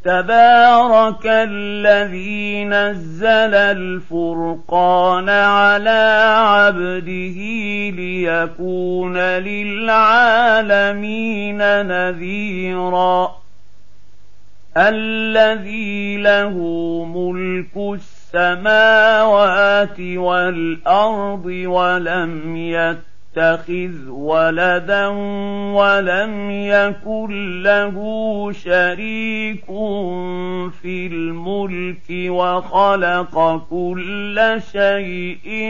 تبارك الذي نزل الفرقان على عبده ليكون للعالمين نذيرا الذي له ملك السماوات والأرض ولم يتخذ ولدا ولم يكن له شريك في الملك وخلق كل شيء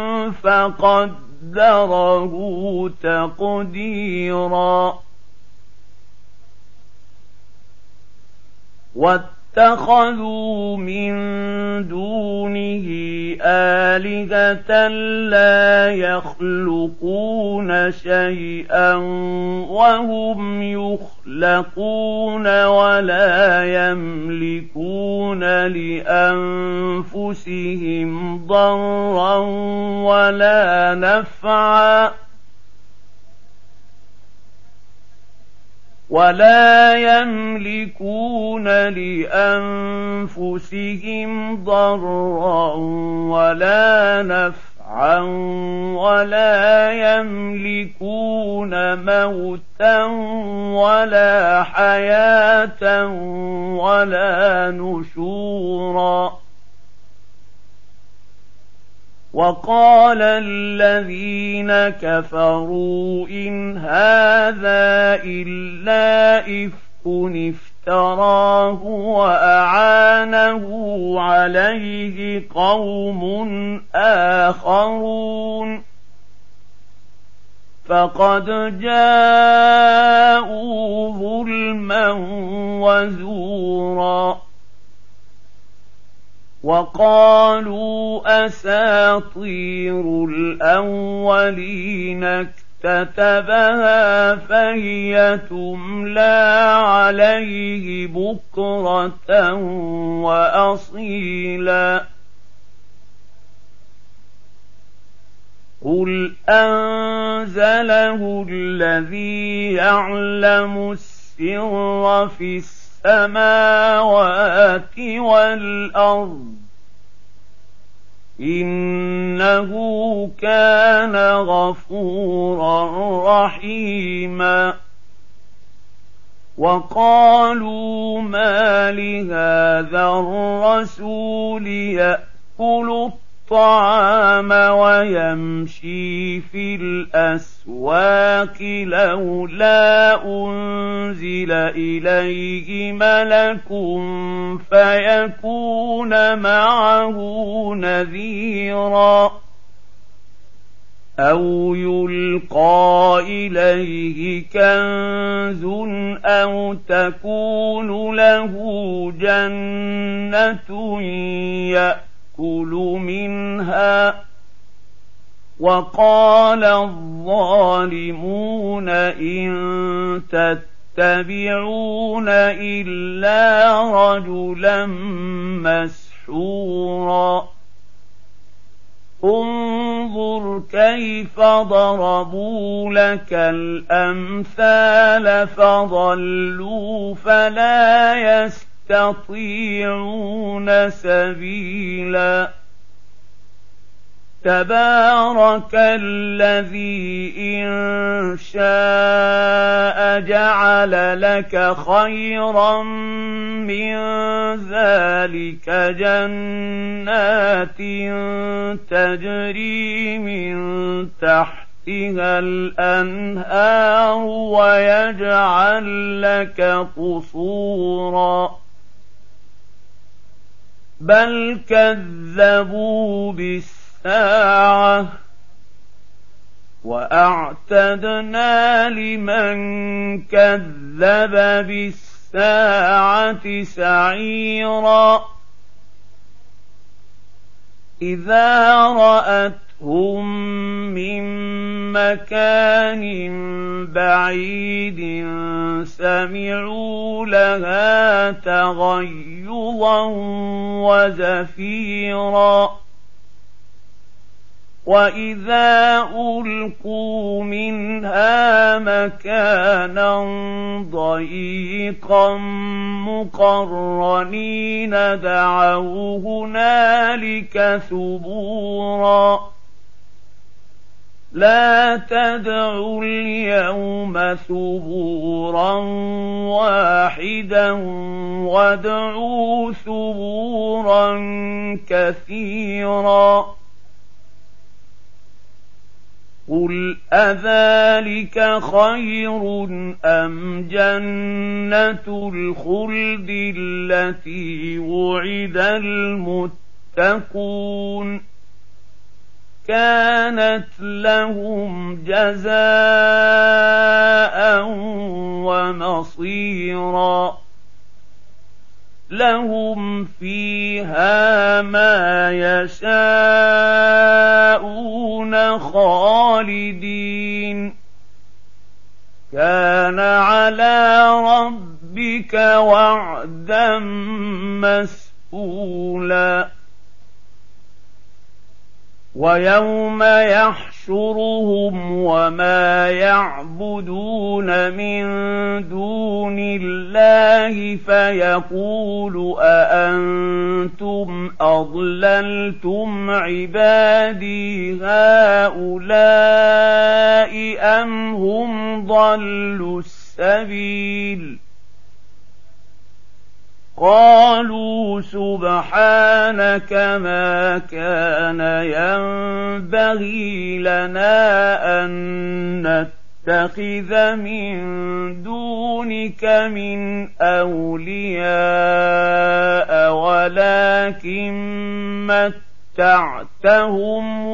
فقدره تقديرا واتخذوا من دونه آلهة لا يخلقون شيئا وهم يخلقون ولا يملكون لأنفسهم ضرا ولا نفعا ولا يملكون موتا ولا حياة ولا نشورا وقال الذين كفروا إن هذا إلا إفك افتراه وأعانه عليه قوم آخرون فقد جاءوا ظلما وزورا وقالوا أساطير الأولين اكتتبها فهي تملى عليه بكرة وأصيلا قل أنزله الذي يعلم السر في السماوات والأرض إنه كان غفورا رحيما وقالوا ما لهذا الرسول يأكل الطعام ويمشي في الأسواق لولا أنزل إليه ملك فيكون معه نذيرا أو يلقى إليه كنز أو تكون له جنة يأكل منها وقال الظالمون إن تتبعون إلا رجلا مسحورا انظر كيف ضربوا لك الأمثال فضلوا فلا يستطيعون سبيلا تبارك الذي إن شاء جعل لك خيرا من ذلك جنات تجري من تحتها الأنهار ويجعل لك قصورا بل كذبوا بالساعة وأعتدنا لمن كذب بالساعة سعيرا إذا رأتهم من مكان بعيد سمعوا لها تغيظا وزفيرا وإذا ألقوا منها مكانا ضيقا مقرنين دعوا هنالك ثبورا لا تدعوا اليوم ثبورا واحدا وادعوا ثبورا كثيرا قل أذلك خير أم جنة الخلد التي وعد المتقون كانت لهم جزاء ومصيرا لهم فيها ما يشاءون خالدين كان على ربك وعدا مسئولا ويوم يحشرهم وما يعبدون من دون الله فيقول أأنتم أضللتم عبادي هؤلاء أم هم ضلوا السبيل قالوا سبحانك ما كان ينبغي لنا أن نتخذ من دونك من أولياء ولكن متعتهم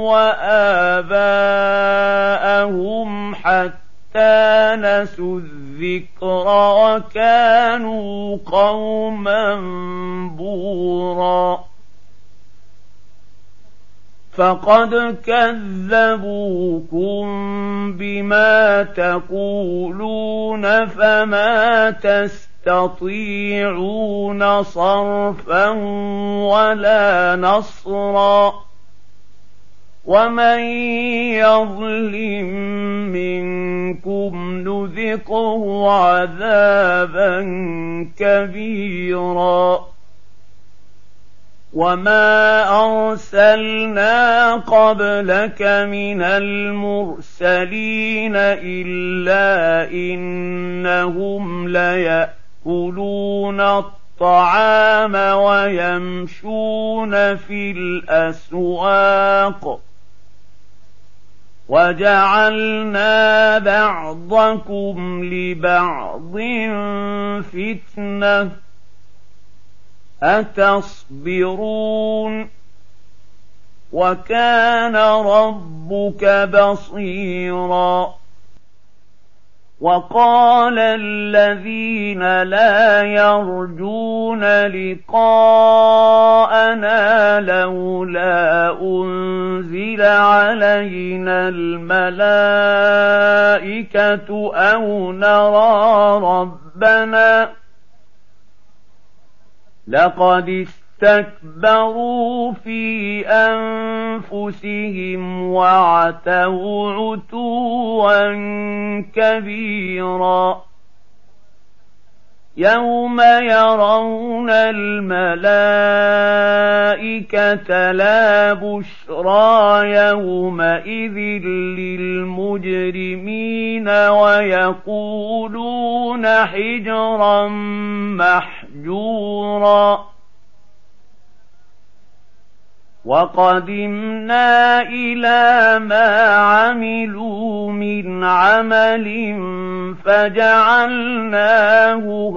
وآباءهم حتى نسوا الذكر وكانوا قوما بورا فقد كذبوكم بما تقولون فما تستطيعون صرفا ولا نصرا ومن يظلم منكم نذقه عذابا كبيرا وما أرسلنا قبلك من المرسلين إلا إنهم ليأكلون الطعام ويمشون في الأسواق وجعلنا بعضكم لبعض فتنة أتصبرون وكان ربك بصيرا وقال الذين لا يرجون لقاءنا لولا أنزل علينا الملائكة أو نرى ربنا لقد استكبروا في أنفسهم وعتوا عتوا كبيرا يوم يرون الملائكة لا بشرى يومئذ للمجرمين ويقولون حجرا محجورا وقدمنا إلى ما عملوا من عمل فجعلناه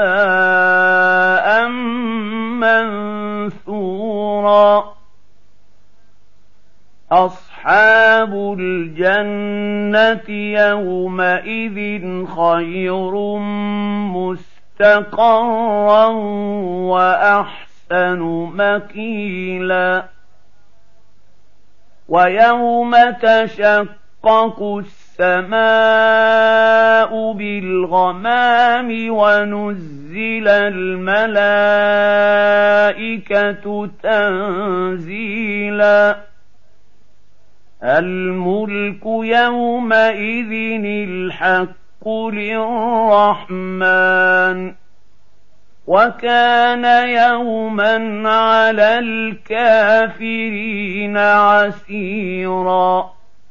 هباء منثورا أصحاب الجنة يومئذ خير مستقرا وأحسن مقيلا ويوم تشقق السماء بالغمام ونزل الملائكة تنزيلا الملك يومئذ الحق للرحمن وكان يوما على الكافرين عسيرا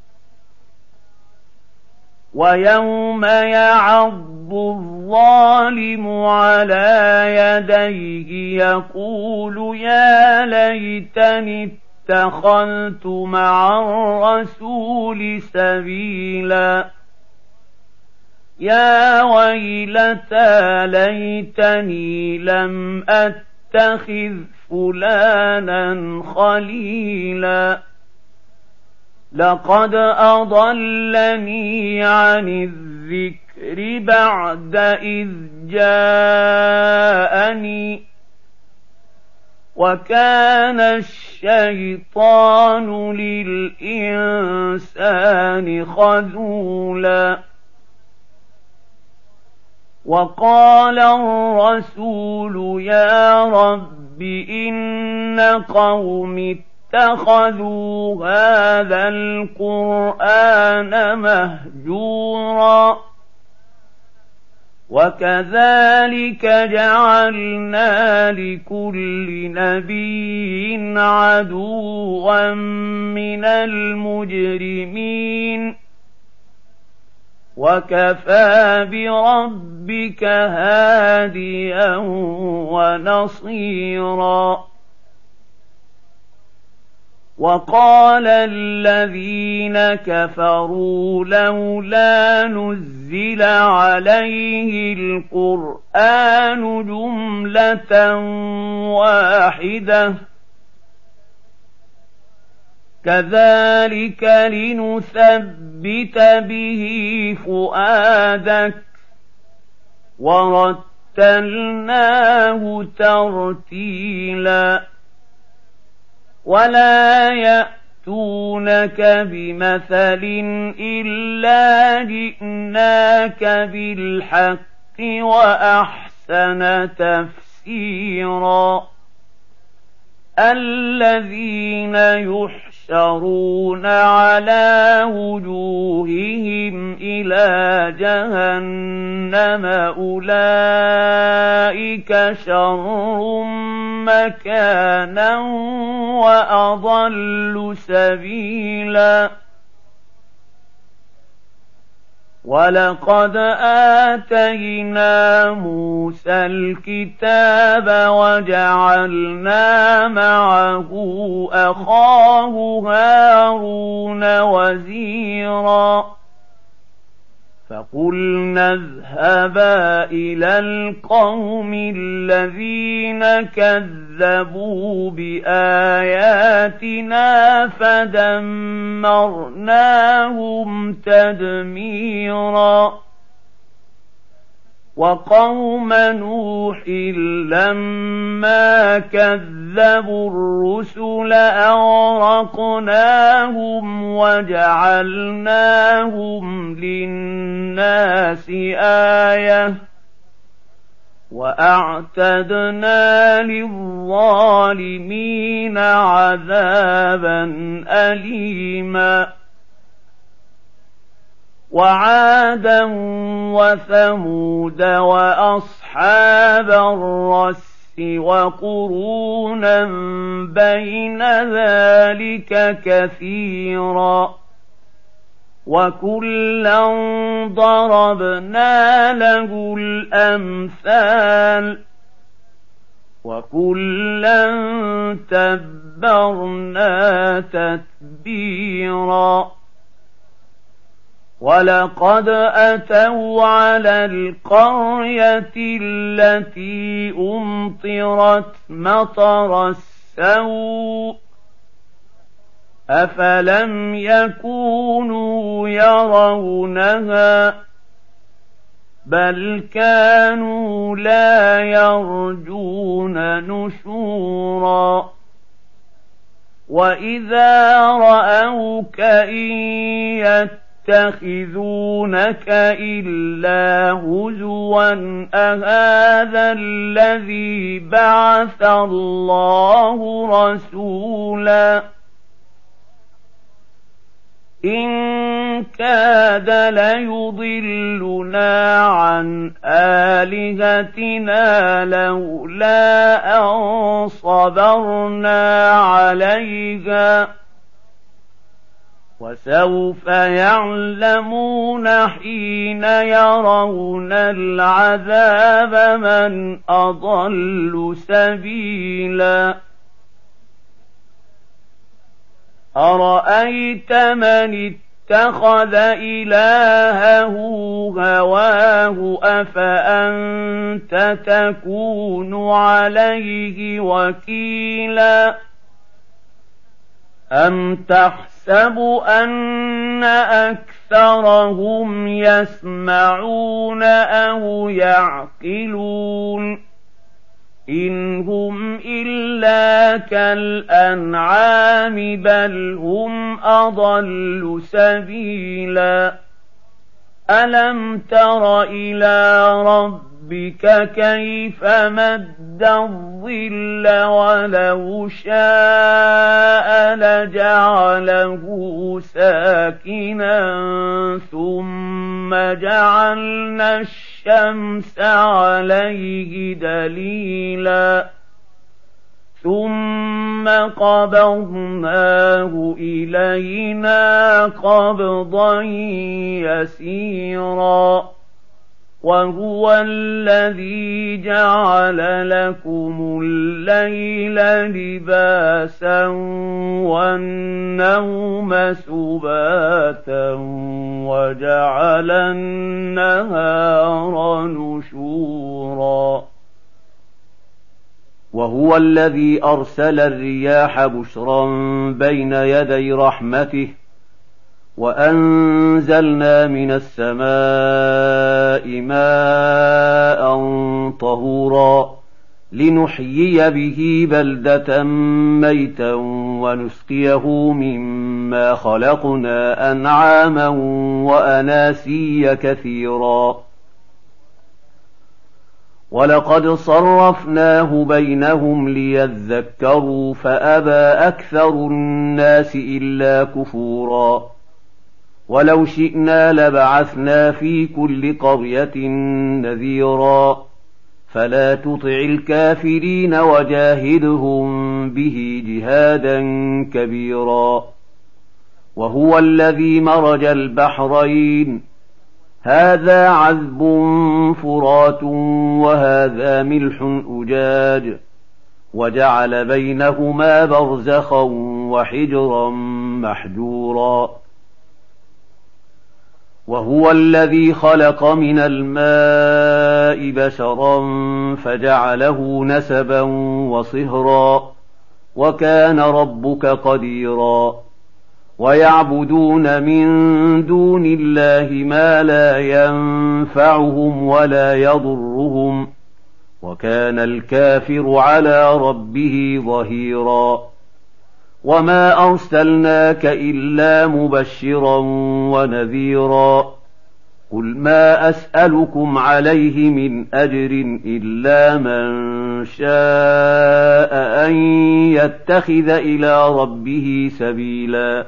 ويوم يعض الظالم على يديه يقول يا ليتني اتخذت مع الرسول سبيلا يا ويلتى ليتني لم أتخذ فلانا خليلا لقد أضلني عن الذكر بعد إذ جاءني وكان الشيطان للإنسان خذولا وقال الرسول يا رب إن قوم اتخذوا هذا القرآن مهجورا وكذلك جعلنا لكل نبي عدوا من المجرمين وكفى بربك هاديا ونصيرا وقال الذين كفروا لولا نزل عليه القرآن جملة واحدة كذلك لنثبت به فؤادك ورتلناه ترتيلا ولا يأتونك بمثل إلا جئناك بالحق وأحسن تفسيرا الذين يحشرون على وجوههم إلى جهنم أولئك شر مكانا وأضل سبيلا ولقد آتينا موسى الكتاب وجعلنا معه أخاه هارون وزيرا فقلنا اذهبا إلى القوم الذين كذبوا بآياتنا فدمرناهم تدميرا وقوم نوح لما كذبوا الرسل أغرقناهم وجعلناهم للناس آية وأعتدنا للظالمين عذابا أليما وعادا وثمود وأصحاب الرس وقرونا بين ذلك كثيرا وكلا ضربنا له الأمثال وكلا تبرنا تتبيرا ولقد أتوا على القرية التي أمطرت مطر السوء أفلم يكونوا يرونها بل كانوا لا يرجون نشورا وإذا رأوك إن يتخذونك إلا هزوا أهذا الذي بعث الله رسولا إن كاد ليضلنا عن آلهتنا لولا أن صبرنا عليها وسوف يعلمون حين يرون العذاب من أضل سبيلا أرأيت من اتخذ إلهه هواه أفأنت تكون عليه وكيلا أم تحسب أن أكثرهم يسمعون أو يعقلون إن هم إلا كالأنعام بل هم أضل سبيلا ألم تر إلى ربك كيف مد الظل ولو شاء لجعله ساكنا ثم جعلنا الشمس عليه دليلا ثم قبضناه إلينا قبضا يسيرا وهو الذي جعل لكم الليل لباسا والنوم سباتا وجعل النهار نشورا وهو الذي أرسل الرياح بشرا بين يدي رحمته وأنزلنا من السماء ماء طهورا لنحيي به بلدة ميتا ونسقيه مما خلقنا أنعاما وأناسيا كثيرا ولقد صرفناه بينهم ليذكروا فأبى أكثر الناس إلا كفورا ولو شئنا لبعثنا في كل قرية نذيرا فلا تطع الكافرين وجاهدهم به جهادا كبيرا وهو الذي مرج البحرين هذا عذب فرات وهذا ملح أجاج وجعل بينهما برزخا وحجرا محجورا وهو الذي خلق من الماء بشرا فجعله نسبا وصهرا وكان ربك قديرا ويعبدون من دون الله ما لا ينفعهم ولا يضرهم وكان الكافر على ربه ظهيرا وما أرسلناك إلا مبشرا ونذيرا قل ما أسألكم عليه من أجر إلا من شاء أن يتخذ إلى ربه سبيلا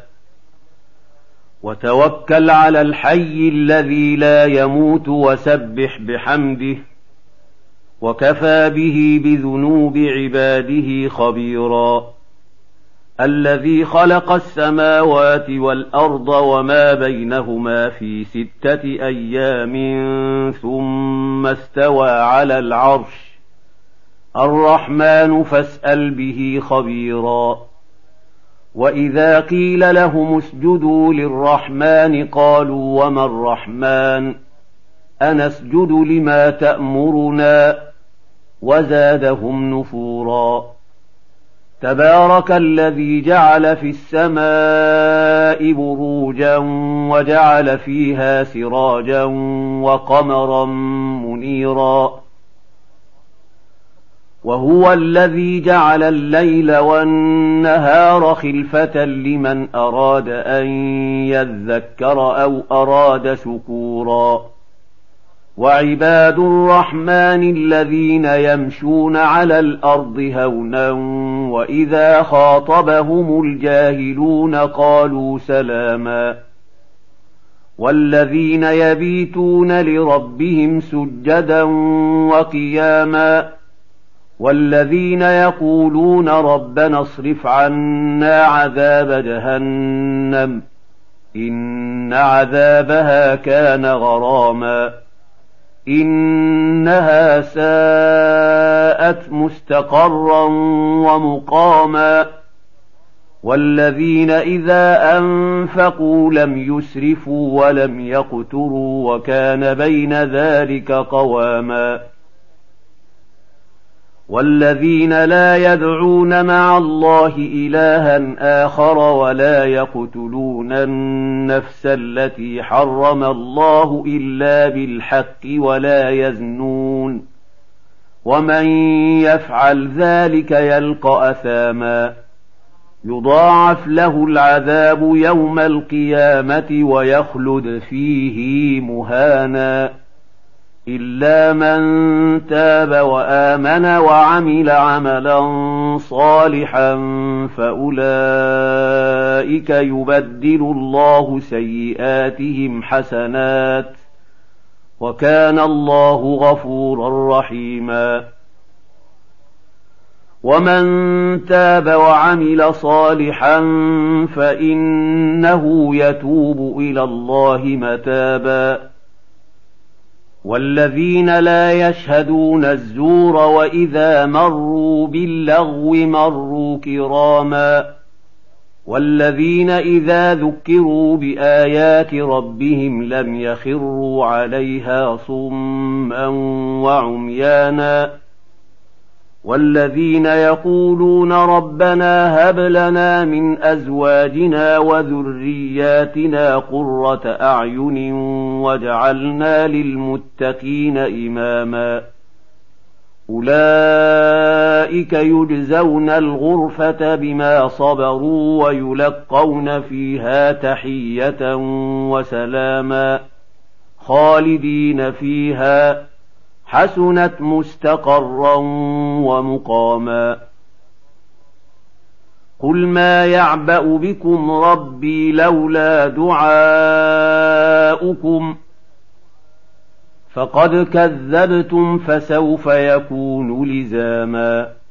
وتوكل على الحي الذي لا يموت وسبح بحمده وكفى به بذنوب عباده خبيرا الذي خلق السماوات والأرض وما بينهما في 6 أيام ثم استوى على العرش الرحمن فاسأل به خبيرا وإذا قيل لهم اسجدوا للرحمن قالوا وما الرحمن أنسجد لما تأمرنا وزادهم نفورا تبارك الذي جعل في السماء بروجا وجعل فيها سراجا وقمرا منيرا وهو الذي جعل الليل والنهار خلفة لمن أراد أن يذكر أو أراد شكورا وعباد الرحمن الذين يمشون على الأرض هونا وإذا خاطبهم الجاهلون قالوا سلاما والذين يبيتون لربهم سجدا وقياما والذين يقولون ربنا اصرف عنا عذاب جهنم إن عذابها كان غراما إنها ساءت مستقرا ومقاما والذين إذا أنفقوا لم يسرفوا ولم يقتروا وكان بين ذلك قواما والذين لا يدعون مع الله إلها آخر ولا يقتلون النفس التي حرم الله إلا بالحق ولا يزنون ومن يفعل ذلك يلقى أثاما يضاعف له العذاب يوم القيامة ويخلد فيه مهانا إلا من تاب وآمن وعمل عملا صالحا فأولئك يبدل الله سيئاتهم حسنات وكان الله غفورا رحيما ومن تاب وعمل صالحا فإنه يتوب إلى الله متابا والذين لا يشهدون الزور وإذا مروا باللغو مروا كراما والذين إذا ذكروا بآيات ربهم لم يخروا عليها صما وعميانا والذين يقولون ربنا هب لنا من أزواجنا وذرياتنا قرة أعين واجعلنا للمتقين إماما أولئك يجزون الغرفة بما صبروا ويلقون فيها تحية وسلاما خالدين فيها حسنت مستقرا ومقاما قل ما يعبأ بكم ربي لولا دعاؤكم فقد كذبتم فسوف يكون لزاما